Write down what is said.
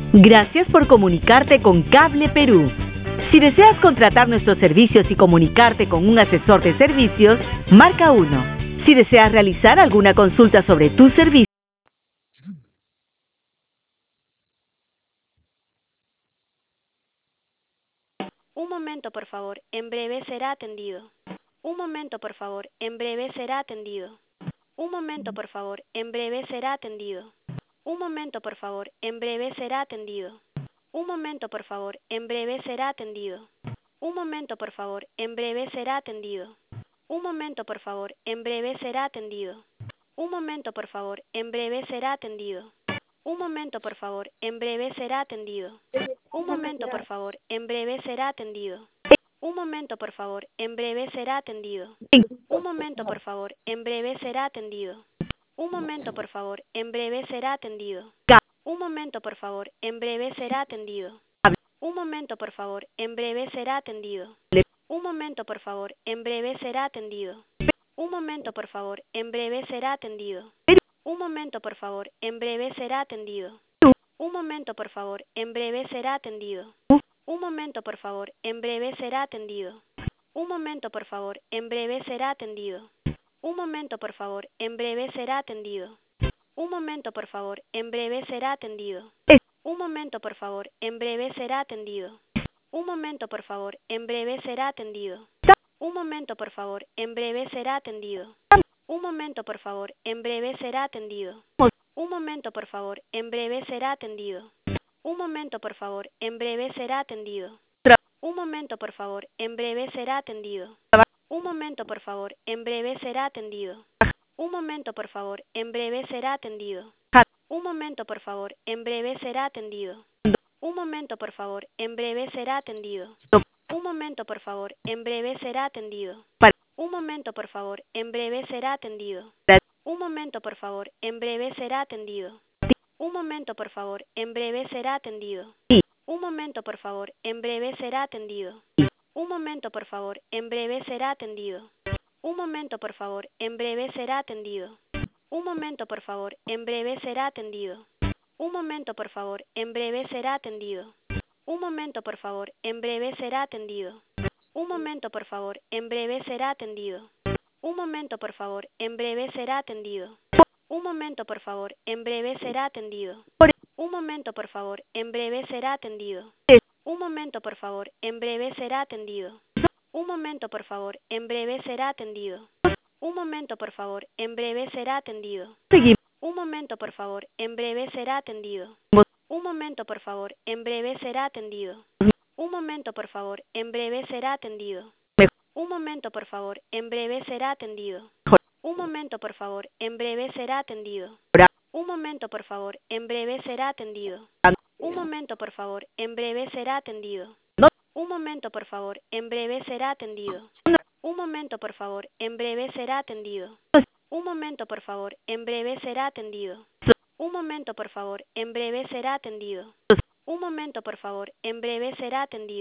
Gracias por comunicarte con Cable Perú. Si deseas contratar nuestros servicios y comunicarte con un asesor de servicios, marca 1. Si deseas realizar alguna consulta sobre tu servicio, Un momento, por favor. En breve será atendido. Un momento, por favor. En breve será atendido. Un momento, por favor. En breve será atendido. Un momento, por favor. En breve será atendido. Un momento, por favor. En breve será atendido. Un momento, por favor. En breve será atendido. Un momento, por favor. En breve será atendido. Un momento, por favor. En breve será atendido. Un momento, por favor. En breve será atendido. Un momento, por favor. En breve será atendido. Un momento, por favor. En breve será atendido. Un momento, por favor. En breve será atendido. Un momento, por favor. En breve será atendido. Un momento, por favor. En breve será atendido. Un momento, por favor. En breve será atendido. Un momento, por favor. En breve será atendido. Un momento, por favor. En breve será atendido. Un momento, por favor. En breve será atendido. Un momento, por favor. En breve será atendido. Un momento, por favor. En breve será atendido. Un momento, por favor. En breve será atendido. Un momento, por favor. En breve será atendido. Un momento, por favor. En breve será atendido. Un momento, por favor. En breve será atendido. Un momento, por favor. En breve será atendido. Un momento, por favor. En breve será atendido. Un momento, por favor. En breve será atendido. Un momento, por favor. En breve será atendido. Un momento, por favor. En breve será atendido. Un momento, por favor. En breve será atendido. Un momento, por favor. En breve será atendido. Un momento, por favor. En breve será atendido. Un momento, por favor. En breve será atendido. Un momento, por favor. En breve será atendido. Un momento, por favor. En breve será atendido. Un momento, por favor. En breve será atendido. Un momento, por favor. En breve será atendido. Un momento, por favor. En breve será atendido. Un momento, por favor. En breve será atendido. Un momento, por favor. En breve será atendido. Un momento, por favor. En breve será atendido. Un momento, por favor. En breve será atendido. Un momento, por favor. En breve será atendido. Un momento, por favor. En breve será atendido. Un momento, por favor. En breve será atendido. Un momento, por favor. En breve será atendido. Un momento, por favor. En breve será atendido. Un momento, por favor. En breve será atendido. Un momento, por favor. En breve será atendido. Un momento, por favor. En breve será atendido. Un momento, por favor. En breve será atendido. Un momento, por favor. En breve será atendido. Un momento, por favor. En breve será atendido. Un momento, por favor. En breve será atendido. Un momento, por favor. En breve será atendido. Un momento, por favor. En breve será atendido. Un momento, por favor. En breve será atendido. Un momento, por favor. En breve será atendido. Un momento, por favor. En breve será atendido. Un momento, por favor. En breve será atendido. Un momento, por favor. En breve será atendido. Un momento, por favor. En breve será atendido. Un momento, por favor. En breve será atendido.